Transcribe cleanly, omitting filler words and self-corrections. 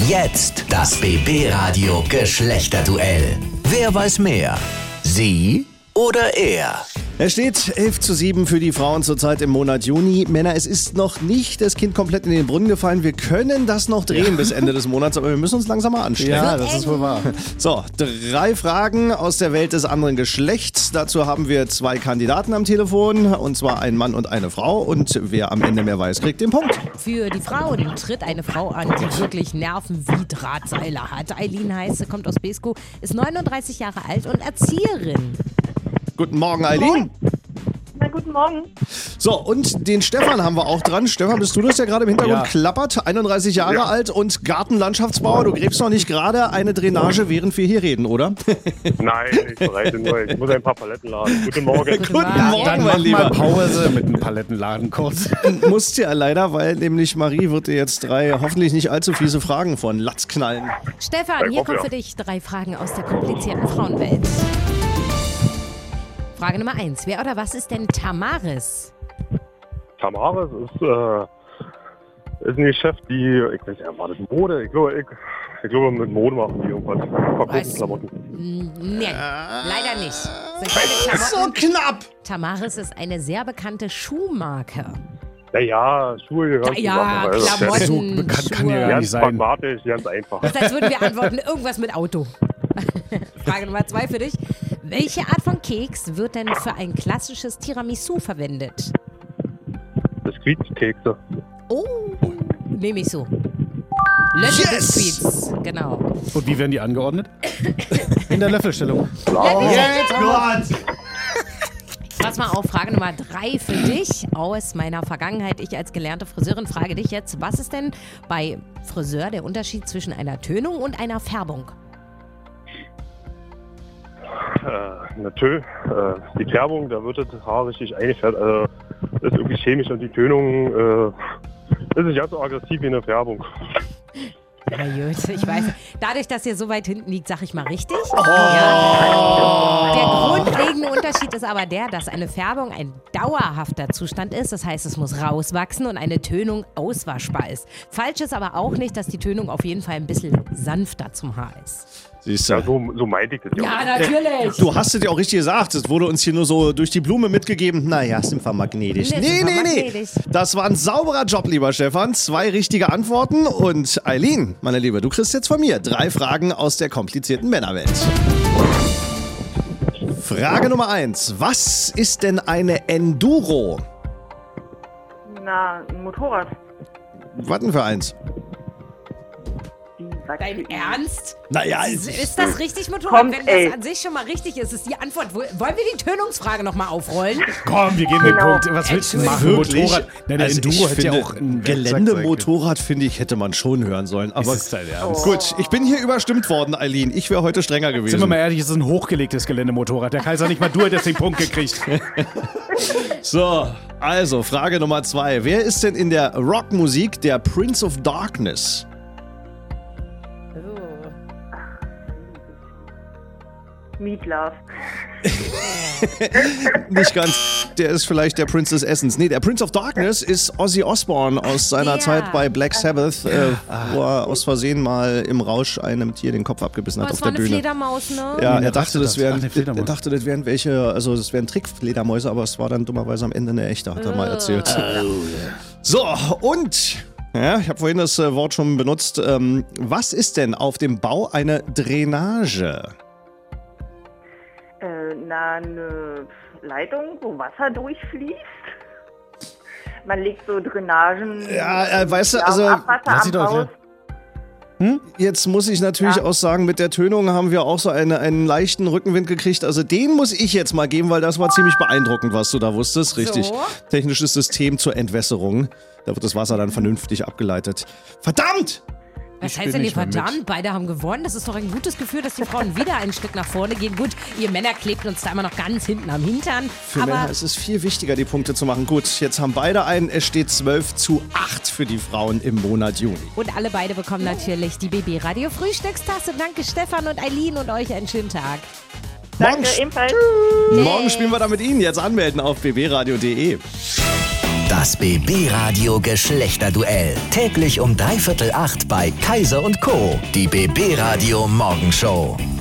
Jetzt das BB-Radio Geschlechterduell. Wer weiß mehr? Sie oder er? Es steht 11:7 für die Frauen zurzeit im Monat Juni. Männer, es ist noch nicht das Kind komplett in den Brunnen gefallen. Wir können das noch drehen bis Ende des Monats, aber wir müssen uns langsam mal anstrengen. Ja, das ist wohl wahr. So, 3 Fragen aus der Welt des anderen Geschlechts. Dazu haben wir 2 Kandidaten am Telefon, und zwar ein Mann und eine Frau. Und wer am Ende mehr weiß, kriegt den Punkt. Für die Frauen tritt eine Frau an, die wirklich Nerven wie Drahtseile hat. Eileen heißt sie, kommt aus Beeskow, ist 39 Jahre alt und Erzieherin. Guten Morgen, Eileen. Na, guten Morgen. So, und den Stefan haben wir auch dran. Stefan, bist du das, der gerade im Hintergrund Ja. klappert? 31 Jahre alt und Gartenlandschaftsbauer. Du gräbst noch nicht gerade eine Drainage, während wir hier reden, oder? Nein, ich bereite nur. Ich muss ein paar Paletten laden. Guten Morgen. Guten Morgen, Dann mein mach Lieber. mal Pause mit dem Palettenladen kurz. Musst ja leider, weil nämlich Marie wird dir jetzt 3 hoffentlich nicht allzu fiese Fragen von Latz knallen. Stefan, hier hoffe, kommen ja. für dich 3 Fragen aus der komplizierten Frauenwelt. Frage Nummer 1. Wer oder was ist denn Tamaris? Tamaris ist ein Geschäft, die, ich weiß nicht, war das Mode? Ich glaube, mit Mode machen die irgendwas. Verkaufen Klamotten. Nee, leider nicht. Sind keine So Klamotten. knapp! Tamaris ist eine sehr bekannte Schuhmarke. Naja, Schuhe gehören Ja, zusammen. Also, Klamotten, So bekannt kann die ja Schuhe. gar ganz nicht sein. pragmatisch, ganz einfach. Das ist, als würden wir antworten, irgendwas mit Auto. Frage Nummer 2 für dich. Welche Art von Keks wird denn für ein klassisches Tiramisu verwendet? Biskuitkekse. Oh, nehme ich so. Löffelbiskuits, genau. Und wie werden die angeordnet? In der Löffelstellung. Jetzt, Gott! Pass mal auf, Frage Nummer 3 für dich aus meiner Vergangenheit. Ich als gelernte Friseurin frage dich jetzt, was ist denn bei Friseur der Unterschied zwischen einer Tönung und einer Färbung? Die Färbung, da wird das Haar richtig eingefärbt. Also, das ist irgendwie chemisch und die Tönung ist nicht ganz so aggressiv wie eine Färbung. Na gut, ich weiß. Dadurch, dass ihr so weit hinten liegt, sag ich mal richtig. Ja. Der grundlegende Unterschied ist aber der, dass eine Färbung ein dauerhafter Zustand ist. Das heißt, es muss rauswachsen und eine Tönung auswaschbar ist. Falsch ist aber auch nicht, dass die Tönung auf jeden Fall ein bisschen sanfter zum Haar ist. Siehst Ja, du. so meinte ich das ja. Ja, natürlich. Du hast es ja auch richtig gesagt. Es wurde uns hier nur so durch die Blume mitgegeben. Naja, sind wir magnetisch. Nee, Nee. sind wir magnetisch. Das war ein sauberer Job, lieber Stefan. 2 richtige Antworten. Und Eileen, meine Liebe, du kriegst jetzt von mir 3 Fragen aus der komplizierten Männerwelt. Frage Nummer 1. Was ist denn eine Enduro? Na, ein Motorrad. Was denn für eins? Wie sagt Dein ihr? Ernst? Naja, Ist das richtig, Motorrad? Kommt, Wenn ey. das an sich schon mal richtig ist, ist die Antwort. Wollen wir die Tönungsfrage nochmal aufrollen? Komm, wir geben den Genau. Punkt. Was willst du machen? Wirklich? Motorrad? Nein, der Also Enduro ich hätte ja finde, auch ein Geländemotorrad, finde ich, hätte man schon hören sollen. Aber Ist das dein Ernst? gut, ich bin hier überstimmt worden, Eileen. Ich wäre heute strenger gewesen. Sind wir mal ehrlich, es ist ein hochgelegtes Geländemotorrad. Der Kaiser nicht mal du hättest den Punkt gekriegt. So, also Frage Nummer 2. Wer ist denn in der Rockmusik der Prince of Darkness? Meatloaf. Nicht ganz. Der ist vielleicht der Prince des Essens. Nee, der Prince of Darkness ist Ozzy Osbourne aus seiner Ja. Zeit bei Black Sabbath, wo er aus Versehen mal im Rausch einem Tier den Kopf abgebissen hat Das auf war der eine Bühne. Fledermaus, ne? Ja, Eine er dachte, das wären, Ach, eine Fledermaus. er dachte, das wären welche, also das wären Trickfledermäuse, aber es war dann dummerweise am Ende eine echte, hat er mal erzählt. So, und ja, ich habe vorhin das Wort schon benutzt. Was ist denn auf dem Bau eine Drainage? Na, eine Leitung, wo Wasser durchfließt. Man legt so Drainagen. Ja, weißt du, ja, also Abwasser lass sie am doch, Haus. jetzt muss ich natürlich Ja. auch sagen, mit der Tönung haben wir auch so einen leichten Rückenwind gekriegt. Also den muss ich jetzt mal geben, weil das war ziemlich beeindruckend, was du da wusstest. Richtig. So. Technisches System zur Entwässerung. Da wird das Wasser dann vernünftig abgeleitet. Verdammt! Was Ich heißt bin denn hier nicht mehr mit. verdammt? Beide haben gewonnen. Das ist doch ein gutes Gefühl, dass die Frauen wieder ein Stück nach vorne gehen. Gut, ihr Männer klebt uns da immer noch ganz hinten am Hintern. Für Männer ist es viel wichtiger, die Punkte zu machen. Gut, jetzt haben beide einen. Es steht 12:8 für die Frauen im Monat Juni. Und alle beide bekommen natürlich die BB Radio Frühstückstasse. Danke Stefan und Eileen und euch einen schönen Tag. Danke, ebenfalls. Morgen spielen wir da mit Ihnen. Jetzt anmelden auf bbradio.de. Das BB-Radio Geschlechterduell. Täglich um 7:45 bei Kaiser & Co. Die BB-Radio Morgenshow.